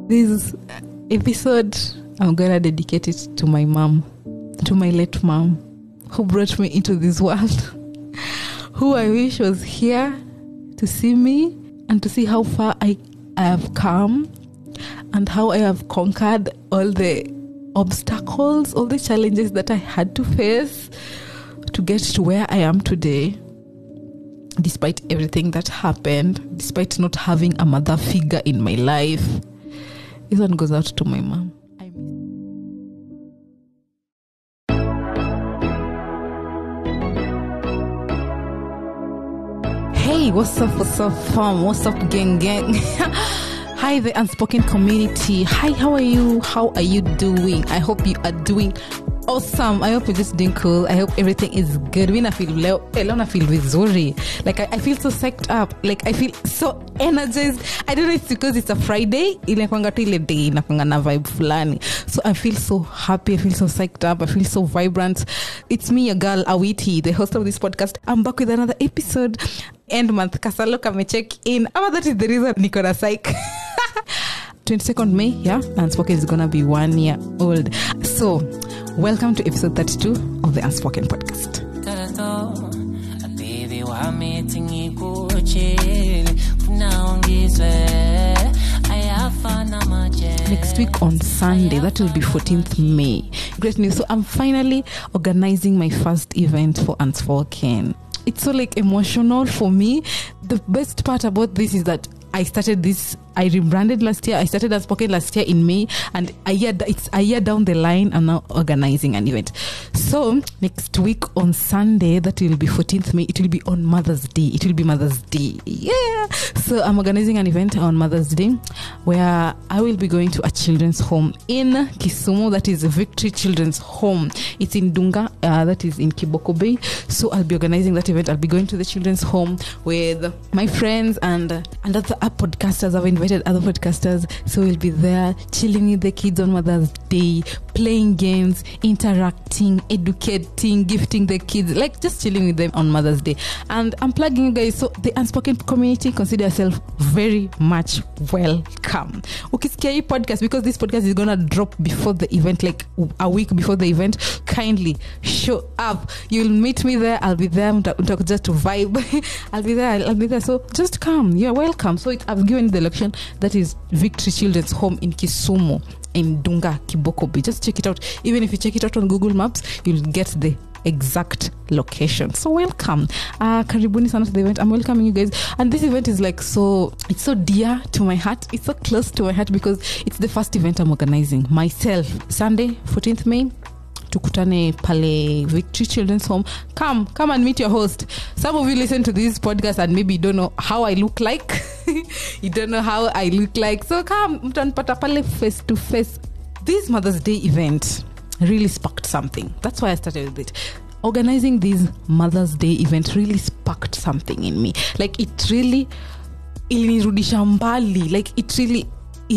This episode, I'm gonna dedicate it to my mom, to my late mom, who brought me into this world, who I wish was here to see me and to see how far I have come and how I have conquered all the obstacles, all the challenges that I had to face to get to where I am today, despite everything that happened, despite not having a mother figure in my life. This one goes out to my mom. Hey, what's up, fam? What's up, gang? Hi, the unspoken community. Hi, how are you? How are you doing? I hope you are doing awesome. I hope you're just doing cool. I hope everything is good. I feel vizuri. Like I feel so psyched up. Like I feel so energized. I don't know if it's because it's a Friday. Ile kwanga tu ile day na kwanga na vibe fulani. So I feel so happy. I feel so psyched up. I feel so vibrant. It's me, your girl Awiti, the host of this podcast. I'm back with another episode. End month. Kasalo kame check in. That is the reason niko na psych. 22nd May, yeah, Unspoken is gonna be 1 year old. So, welcome to episode 32 of the Unspoken podcast. Next week on Sunday, that will be 14th May. Great news. So, I'm finally organizing my first event for Unspoken. It's so emotional for me. The best part about this is that I rebranded last year. I started Unspoken last year in May, and it's a year down the line, I'm now organizing an event. So next week on Sunday, that will be 14th May, it will be on Mother's Day. It will be Mother's Day. Yeah. So I'm organizing an event on Mother's Day where I will be going to a children's home in Kisumu. That is Victory Children's Home. It's in Dunga. That is in Kiboko Bay. So I'll be organizing that event. I'll be going to the children's home with my friends and other podcasters. I've invited other podcasters, so we'll be there chilling with the kids on Mother's Day, playing games, interacting, educating, gifting the kids, just chilling with them on Mother's Day. And I'm plugging you guys, so the Unspoken community, consider yourself very much welcome. Ukisikia hii podcast, because this podcast is gonna drop before the event, a week before the event, kindly show up. You'll meet me there. I'll be there just to vibe. I'll be there, so just come. You're welcome. So I've given the location. That is Victory Children's Home in Kisumu, in Dunga, Kiboko Bay. Just check it out. Even if you check it out on Google Maps, you'll get the exact location. So welcome. Karibuni sana to the event. I'm welcoming you guys. And this event is it's so dear to my heart. It's so close to my heart because it's the first event I'm organizing myself. Sunday, 14th May. Tukutane pale Victory Children's Home. Come and meet your host. Some of you listen to this podcast and maybe don't know how I look like. You don't know how I look like. So come, mtanipata pale face to face. This Mother's Day event really sparked something. That's why I started with it. Organizing this Mother's Day event really sparked something in me. It really ilinirudisha mbali. It really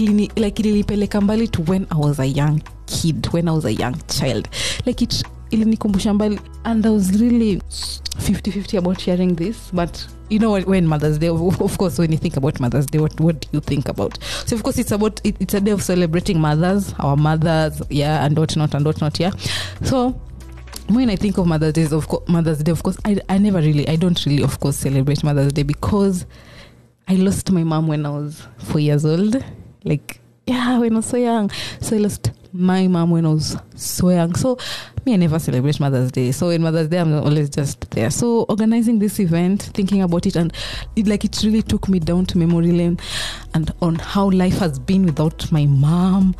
ilinipeleka mbali to when I was a young kid, when I was a young child. It ilinikumbusha mbali, and I was really 50-50 about sharing this. But you know, when Mother's Day, of course, when you think about Mother's Day, what do you think about? So of course it's a day of celebrating mothers, our mothers, yeah, and whatnot, yeah. So when I think of Mother's Day, of course, I don't really, of course, celebrate Mother's Day because I lost my mom when I was 4 years old. When I was so young. So I lost my mom when I was so young. So me, I never celebrate Mother's Day. So in Mother's Day, I'm always just there. So organizing this event, thinking about it, and it really took me down to memory lane and on how life has been without my mom.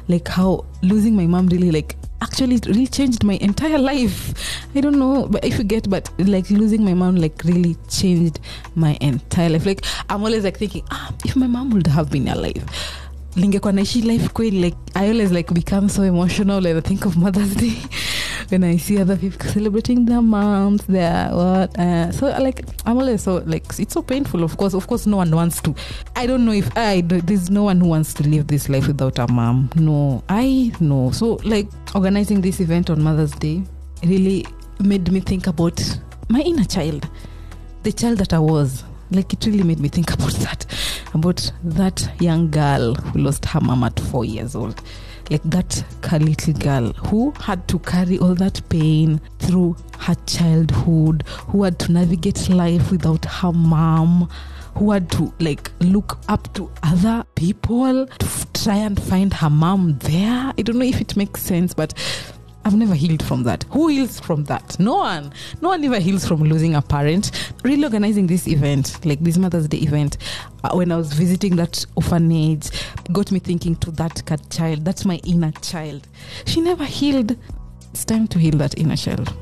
How losing my mom really actually it really changed my entire life. I don't know if you get, but losing my mom really changed my entire life. I'm always thinking, if my mom would have been alive, lingekuwa naishi life kweli. I always become so emotional when I think of Mother's Day when I see other people celebrating their moms, so I'm always so it's so painful. Of course no one wants to. I don't know if there's no one who wants to live this life without a mom. No, I know. So organizing this event on Mother's Day really made me think about my inner child, the child that I was Like, it really made me think about that young girl who lost her mom at 4 years old. Like, that little girl who had to carry all that pain through her childhood, who had to navigate life without her mom, who had to like look up to other people to try and find her mom there. I don't know if it makes sense, but I've never healed from that. Who heals from that? No one ever heals from losing a parent. Really organizing this event, like this Mother's Day event, when I was visiting that orphanage, got me thinking to that cat child. That's my inner child. She never healed. It's time to heal that inner child.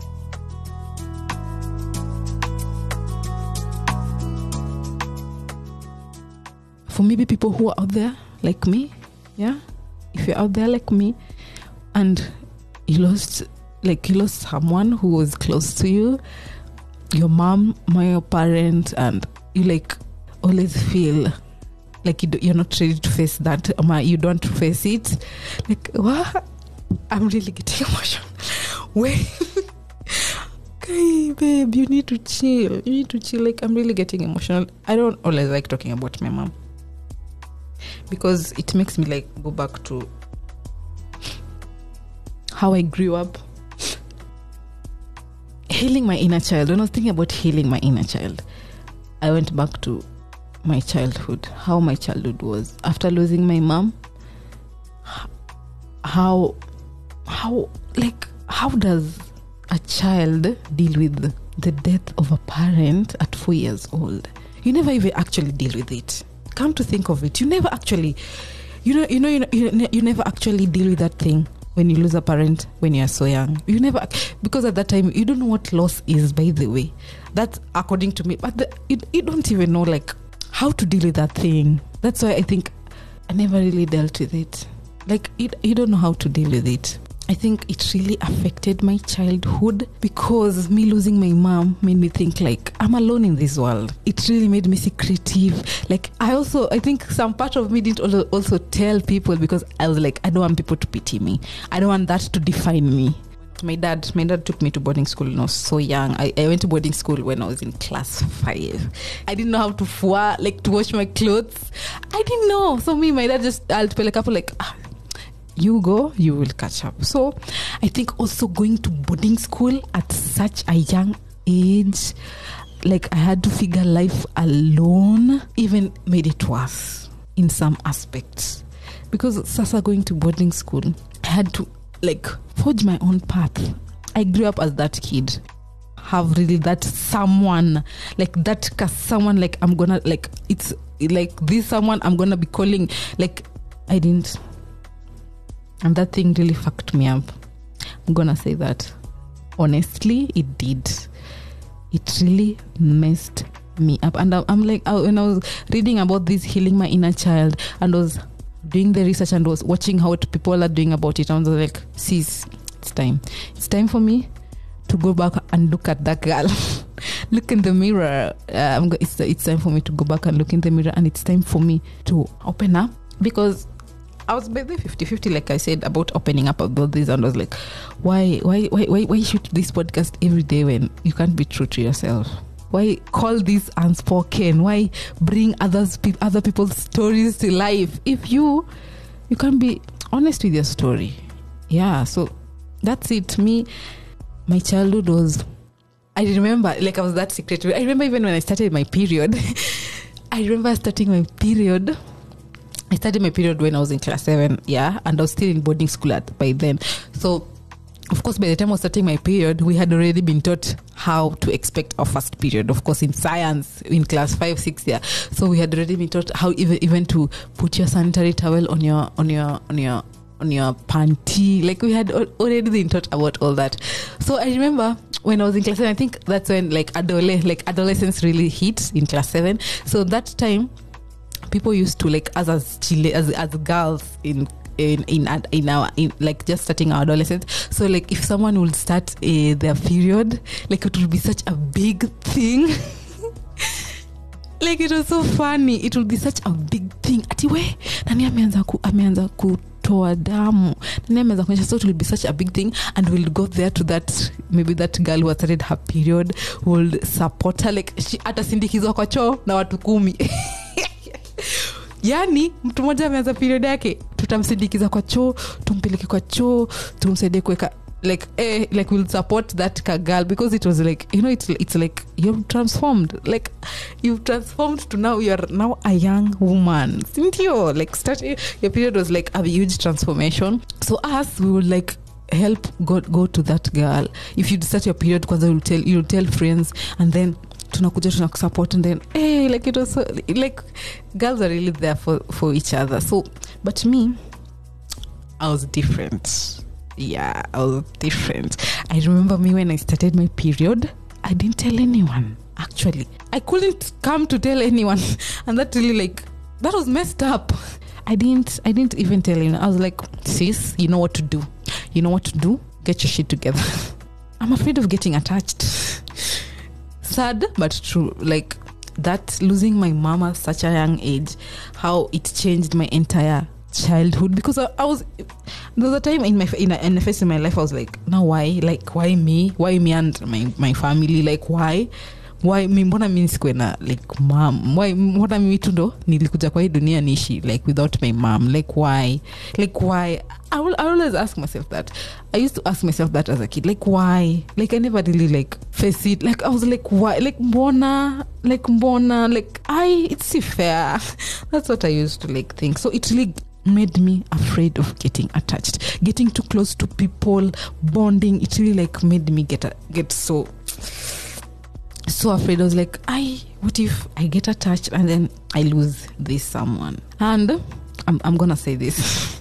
For maybe people who are out there like me, yeah, if you're out there like me and you lost someone who was close to you, your mom, your parent, and you like always feel like you're not ready to face that, you don't face it. Like, what? I'm really getting emotional. Wait. Okay, babe, you need to chill. Like, I'm really getting emotional. I don't always like talking about my mom because it makes me like go back to how I grew up. Healing my inner child. When I was thinking about healing my inner child, I went back to my childhood, how my childhood was after losing my mom. How does a child deal with the death of a parent at 4 years old? You never even actually deal with it. Come to think of it, you never actually, you never actually deal with that thing when you lose a parent when you are so young. You never, because at that time you don't know what loss is, by the way. That's according to me. But you don't even know like how to deal with that thing. That's why I think I never really dealt with it. Like, you don't know how to deal with it. I think it really affected my childhood because me losing my mom made me think like I'm alone in this world. It really made me secretive. Like, I think some part of me didn't also tell people because I was like, I don't want people to pity me. I don't want that to define me. My dad took me to boarding school when I was so young. I went to boarding school when I was in class 5. I didn't know how to to wash my clothes. I didn't know. So my dad I'll tell a couple like, you go, you will catch up. So I think also going to boarding school at such a young age, like I had to figure life alone, even made it worse in some aspects. Because Sasa going to boarding school, I had to like forge my own path. I grew up as that kid. Have really that someone, like that someone, like I'm gonna, like it's like this someone I'm gonna be calling, like I didn't. And that thing really fucked me up. I'm gonna say that. Honestly, it did. It really messed me up. And I'm like, when I was reading about this healing my inner child and was doing the research and was watching how people are doing about it, I was like, sis, it's time. It's time for me to go back and look at that girl. Look in the mirror. It's time for me to go back and look in the mirror, and it's time for me to open up, because I was by the 50-50, like I said, about opening up about this, and I was like, why shoot this podcast every day when you can't be true to yourself? Why call this unspoken? Why bring other people's stories to life if you can't be honest with your story? Yeah, so that's it. My childhood was, I remember, like I was that secretive. I remember even when I started my period. I remember starting my period. I started my period when I was in class 7, yeah, and I was still in boarding school by then. So, of course, by the time I was starting my period, we had already been taught how to expect our first period. Of course, in science, in class 5, 6, yeah. So we had already been taught how even to put your sanitary towel on your panty. Like, we had already been taught about all that. So I remember when I was in class 7, I think that's when adolescence really hit in class 7. So that time, people used to like as girls in like just starting our adolescence. So like if someone would start their period, like it would be such a big thing. Like it was so funny. It would be such a big thing. Ati we nani ameanza kutoa damu. Nani ameweza kuonyesha? So it will be such a big thing, and we'll go there to that, maybe that girl who has started her period will support her, like atasindikizwa kwa choo na watu 10. Yani mtu mmoja ameanza period yake, tutamsindikiza kwa choo, tumpeleke kwa choo, tumsaidie kuweka like we'll support that girl, because it was like, you know, it's like you've transformed to now you're now a young woman, didn't you? Like starting your period was like a huge transformation. So us, we will like help go to that girl. If you start your period, kwanza you'll tell friends, and then tunakuja tunakusupport, and then like it was so, like girls are really there for each other. So but me, I was different. Yeah, I was different. I remember me when I started my period, I didn't tell anyone. Actually, I couldn't come to tell anyone, and that really, like, that was messed up. I didn't even tell anyone. I was like, sis, you know what to do. Get your shit together. I'm afraid of getting attached. Sad but true. Like that, losing my mom at such a young age, how it changed my entire childhood, because I was, there was a time in a phase in my life I was like, now why me and my family, like why mi, mbona mimi sikuwe na like mom, why mbona mimi tu ndo nilikuja kwa hii dunia niishi like without my mom, like why I always ask myself that. I used to ask myself that as a kid, like why, like I never really like face it, like I was like why, like mbona like it's so fair. That's what I used to like think. So it really made me afraid of getting attached, getting too close to people, bonding. It really like made me get so afraid. I was like, what if I get attached and then I lose this someone? And I'm gonna say this.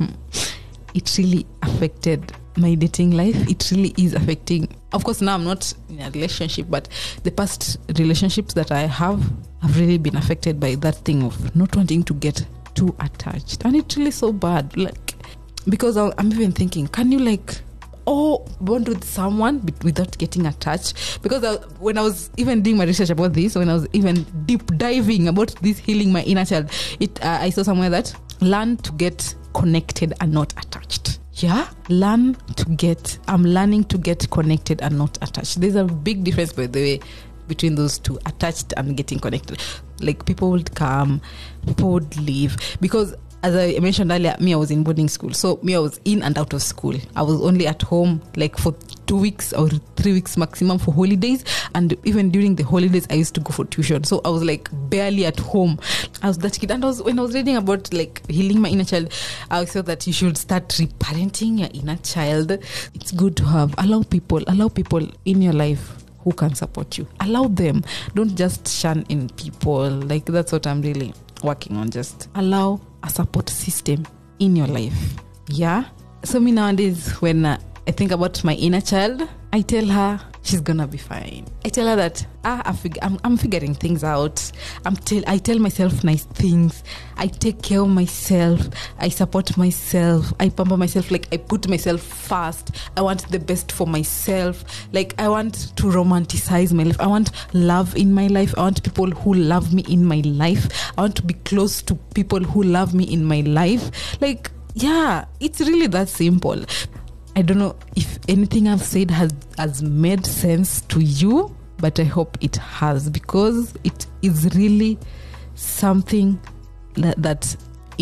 It really affected my dating life. It really is affecting. Of course, now I'm not in a relationship, but the past relationships that I have really been affected by that thing of not wanting to get too attached. And it's really so bad, like, because I'm even thinking, can you like bond with someone without getting attached? Because when I was even doing my research about this, when I was even deep diving about this healing my inner child, I saw somewhere that learn to get connected and not attached. Yeah, I'm learning to get connected and not attached. There's a big difference, by the way, between those two, attached and getting connected. Like people would come, people would leave, because as I mentioned earlier, I was in boarding school. So I was in and out of school. I was only at home like for 2 weeks or 3 weeks maximum for holidays. And even during the holidays, I used to go for tuition. So I was like barely at home. I was that kid. And when I was reading about like healing my inner child, I saw that you should start reparenting your inner child. It's good to allow people in your life who can support you. Allow them. Don't just shun in people. Like that's what I'm really working on. Just allow a support system in your life. Yeah. So me nowadays, when I think about my inner child, I tell her she's gonna be fine. I tell her that I'm figuring things out. I tell myself nice things. I take care of myself. I support myself. I pamper myself. Like I put myself first. I want the best for myself. Like I want to romanticize my life. I want love in my life. I want people who love me in my life. I want to be close to people who love me in my life. Like, yeah, it's really that simple. I don't know if anything I've said has made sense to you, but I hope it has, because it is really something that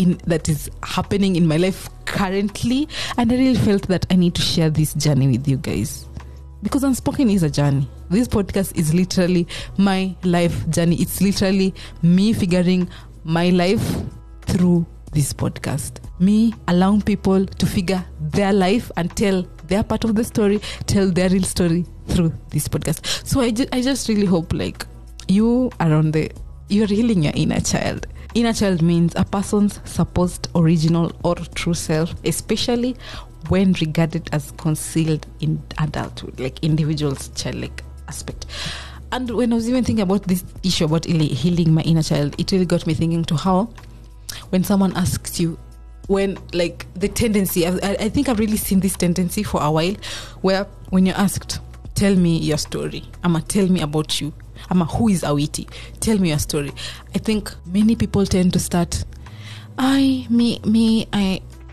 is happening in my life currently, and I really felt that I need to share this journey with you guys, because Unspoken is a journey. This podcast is literally my life journey. It's literally me figuring my life through this podcast. Me allowing people to figure their life and tell their part of the story, tell their real story through this podcast. So I just really hope like you're healing your inner child. Inner child means a person's supposed original or true self, especially when regarded as concealed in adulthood, like individual's childlike aspect. And when I was even thinking about this issue about healing my inner child, it really got me thinking to how when someone asks you, when like the tendency, I think I've really seen this tendency for a while, where when you're asked, tell me your story, tell me about you, who is Awiti, tell me your story. I think many people tend to start, I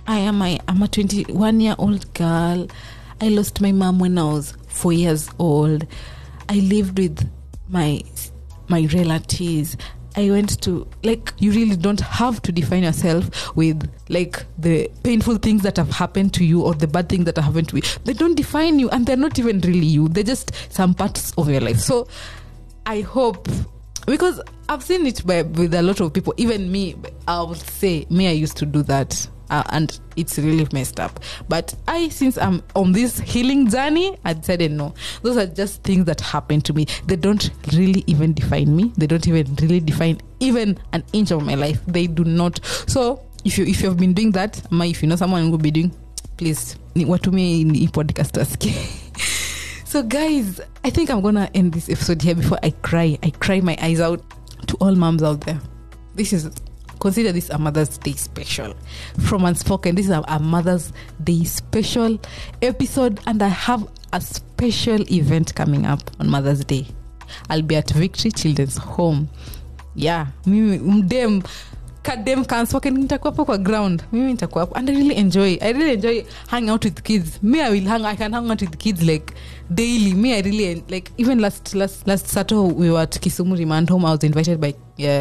I'm a 21-year-old girl. I lost my mom when I was 4 years old. I lived with my relatives. I went to, like, you really don't have to define yourself with, like, the painful things that have happened to you or the bad things that have happened to you. They don't define you, and they're not even really you. They're just some parts of your life. So I hope, because I've seen it with a lot of people, even me, I would say, I used to do that. And it's really messed up. But since I'm on this healing journey, I decided no. Those are just things that happen to me. They don't really even define me. They don't even really define even an inch of my life. They do not. So if you've been doing that, if you know someone who will be doing, please, what me in the podcast ask. So guys, I think I'm gonna end this episode here before I cry. I cry my eyes out. To all moms out there, consider this a Mother's Day special from Unspoken. This is a Mother's Day special episode, and I have a special event coming up on Mother's Day. I'll be at Victory Children's Home. Yeah, mimi kadem Unspoken nitakuwa hapo kwa ground. Mimi nitakuwa hapo, and I really enjoy hanging out with kids. I can hang out with kids like daily. I really like, even last Saturday we were at Kisumu Remand Home. I was invited by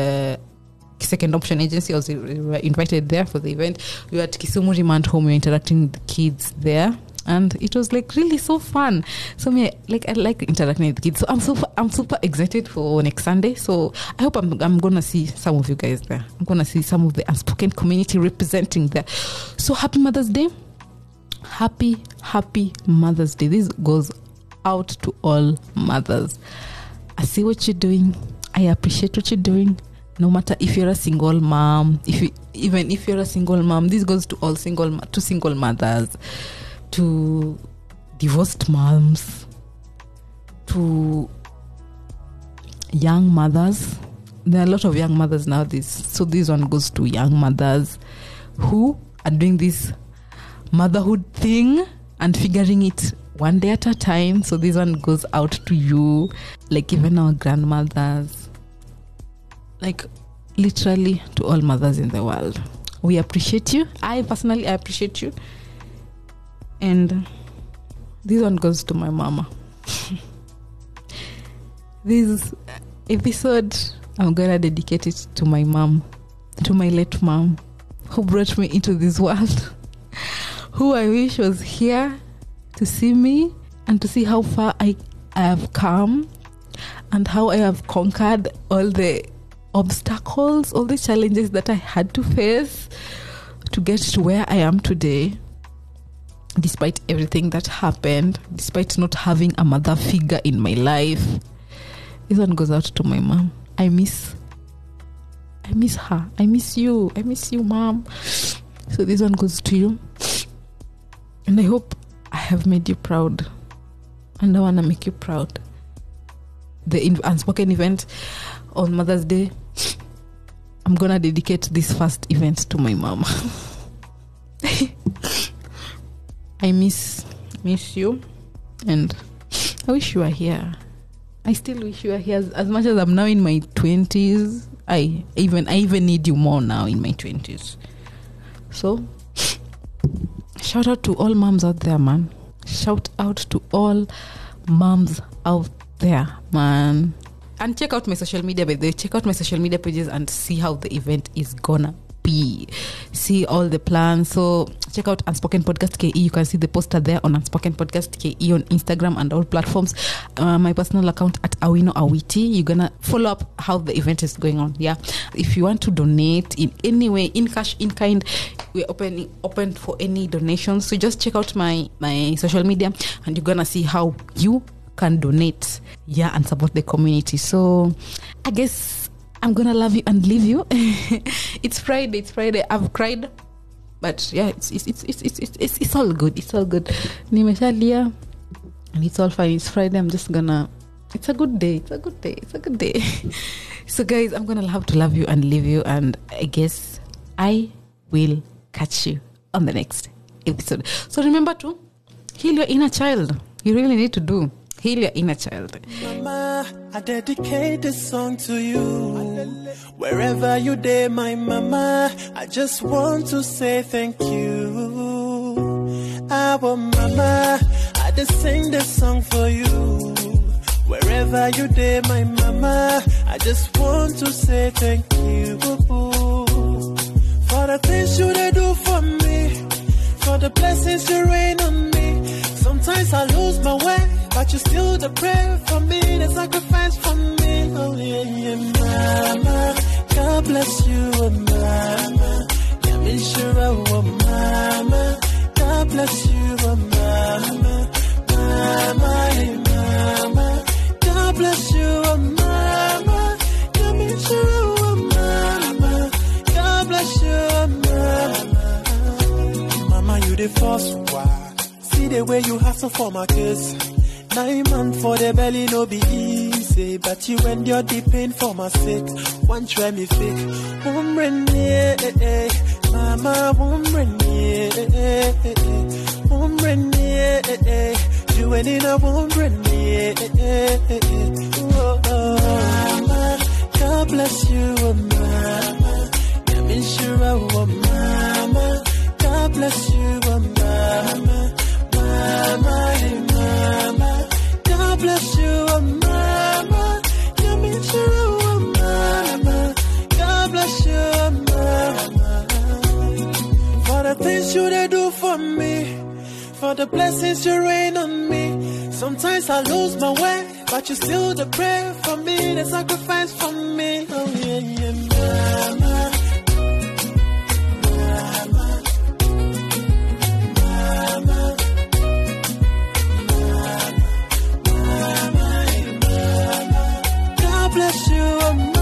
Second Option Agency. I was invited there for the event. We were at Kisumu Remand Home. We were interacting with the kids there, and it was like really so fun. So I like interacting with the kids. So I'm super excited for next Sunday. So I hope I'm gonna see some of you guys there. I'm gonna see some of the Unspoken community representing there. So happy Mother's Day. Happy Mother's Day. This goes out to all mothers. I see what you're doing. I appreciate what you're doing. No matter if you're a single mom, even if you're a single mom, this goes to all single mothers, to divorced moms, to young mothers. There are a lot of young mothers now. So this one goes to young mothers who are doing this motherhood thing and figuring it one day at a time. So this one goes out to you, like even our grandmothers, like literally to all mothers in the world. We appreciate you. I personally appreciate you. And this one goes to my mama. This episode, I'm gonna dedicate it to my mom, to my late mom, who brought me into this world, who I wish was here to see me and to see how far I have come and how I have conquered all the obstacles, all the challenges that I had to face to get to where I am today, despite everything that happened, despite not having a mother figure in my life. This one goes out to my mom. I miss her. I miss you, mom. So this one goes to you, and I hope I have made you proud, and I want to make you proud. The Unspoken event on Mother's Day, I'm gonna dedicate this first event to my mom. I miss you, and I wish you were here. I still wish you were here. As much as I'm now in my 20s, I even need you more now in my 20s. So shout out to all moms out there, man. Shout out to all moms out there, man. And check out my social media, by the way. Check out my social media pages and see how the event is gonna be. See all the plans. So check out Unspoken Podcast KE. You can see the poster there on Unspoken Podcast KE on Instagram and all platforms. My personal account at Awino Awiti. You're gonna follow up how the event is going on. Yeah. If you want to donate in any way, in cash, in kind, we're open for any donations. So just check out my social media and you're gonna see how you can donate, and support the community. So I guess I'm gonna love you and leave you. It's Friday. I've cried, but yeah, it's all good. Nimeshalia, and it's all fine. It's Friday. It's a good day. So guys, I'm gonna have to love you and leave you, and I guess I will catch you on the next episode. So remember to heal your inner child. You really need to do. Heal your inner child. Mama, I dedicate this song to you. Wherever you there, my mama, I just want to say thank you. Our mama, I just sing this song for you. Wherever you there, my mama, I just want to say thank you. For the things you they do for me, for the blessings you rain on me. Sometimes I lose my way, but you still the prayer for me, the sacrifice for me. Oh yeah, yeah, mama, God bless you, oh mama. Yeah, me sure, oh mama, God bless you, oh mama, mama, hey, mama. God bless you, oh mama. Yeah, me sure, oh mama. God bless you, oh mama. Mama, you the first one. See the way you hustle for my kids. 9 months for the belly, no be easy. But you endure the pain for my sake. One try me fake. Woman, yeah, mama, woman, yeah, woman, yeah, you ain't in a woman, yeah, oh, mama, God bless you, oh mama. Yeah, me sure, oh mama, God bless you, oh mama. Mama, hey mama, God bless you, oh mama. Yeah, me sure, oh mama, God bless you, oh mama. For the things you they do for me, for the blessings you rain on me. Sometimes I lose my way, but you still the prayer for me, the sacrifice for me. Oh yeah, yeah, mama. God bless you, oh